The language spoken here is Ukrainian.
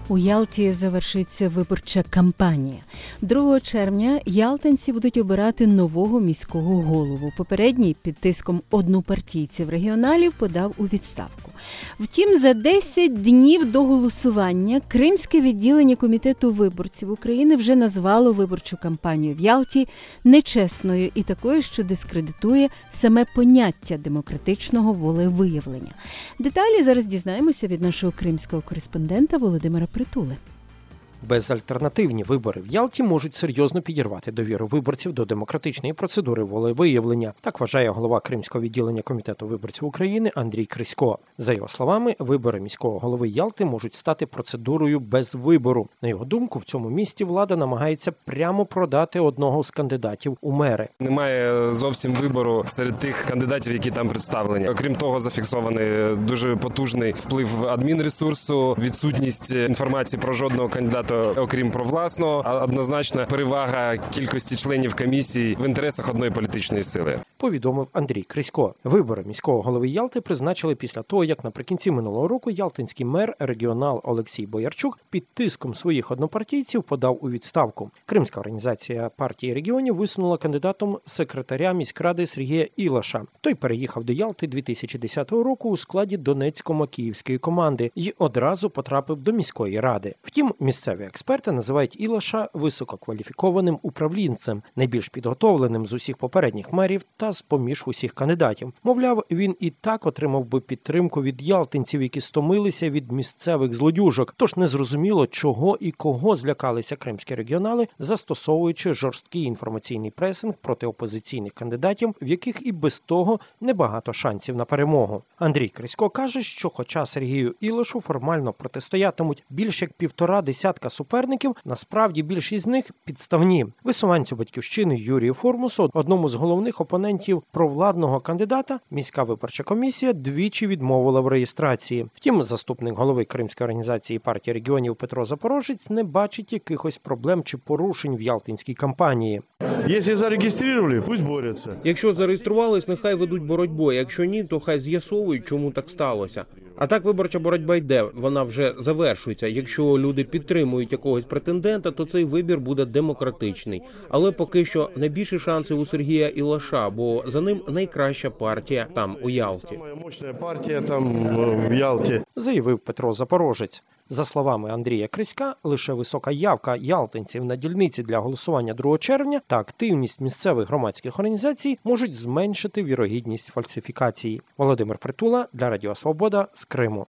У Ялті завершиться виборча кампанія. 2 червня ялтинці будуть обирати нового міського голову. Попередній під тиском однопартійців регіоналів подав у відставку. Втім, за 10 днів до голосування Кримське відділення Комітету виборців України вже назвало виборчу кампанію в Ялті нечесною і такою, що дискредитує саме поняття демократичного волевиявлення. Деталі зараз дізнаємося від нашого кримського кореспондента Володимира Притули. Безальтернативні вибори в Ялті можуть серйозно підірвати довіру виборців до демократичної процедури волевиявлення. Так вважає голова Кримського відділення Комітету виборців України Андрій Крисько. За його словами, вибори міського голови Ялти можуть стати процедурою без вибору. На його думку, в цьому місті влада намагається прямо продати одного з кандидатів у мери. Немає зовсім вибору серед тих кандидатів, які там представлені. Окрім того, зафіксований дуже потужний вплив адмінресурсу, відсутність інформації про жодного кандидата, окрім про власного, однозначно перевага кількості членів комісії в інтересах одної політичної сили. Повідомив Андрій Крисько. Вибори міського голови Ялти призначили після того, як наприкінці минулого року ялтинський мер, регіонал Олексій Боярчук під тиском своїх однопартійців подав у відставку. Кримська організація партії регіонів висунула кандидатом секретаря міськради Сергія Ілаша. Той переїхав до Ялти 2010 року у складі Донецько-Макіївської команди і одразу потрапив до міської ради. Втім, місцеві експерти називають Ілаша висококваліфікованим управлінцем, найбільш підготовленим з усіх попередніх мерів та з-поміж усіх кандидатів. Мовляв, він і так отримав би підтримку від ялтинців, які стомилися від місцевих злодюжок. Тож незрозуміло, чого і кого злякалися кримські регіонали, застосовуючи жорсткий інформаційний пресинг проти опозиційних кандидатів, в яких і без того небагато шансів на перемогу. Андрій Крисько каже, що хоча Сергію Ілашу формально протистоятимуть більш як 1,5 десятка суперників, насправді більшість з них підставні. Висуванцю Батьківщини Юрію Формусу, одному з головних опонентів провладного кандидата, міська виборча комісія двічі відмовила в реєстрації. Втім, заступник голови Кримської організації партії регіонів Петро Запорожець не бачить якихось проблем чи порушень в ялтинській кампанії. Якщо зареєстрували, пусть борються. Якщо зареєструвались, нехай ведуть боротьбу. Якщо ні, то хай з'ясовують, чому так сталося. А так виборча боротьба йде, вона вже завершується. Якщо люди підтримують якогось претендента, то цей вибір буде демократичний. Але поки що найбільші шанси у Сергія Ілаша, бо за ним найкраща партія там, у Ялті. Самая мощная партія там в Ялті. Заявив Петро Запорожець. За словами Андрія Криська, лише висока явка ялтинців на дільниці для голосування 2 червня та активність місцевих громадських організацій можуть зменшити вірогідність фальсифікації. Володимир Притула для Радіо Свобода з Криму.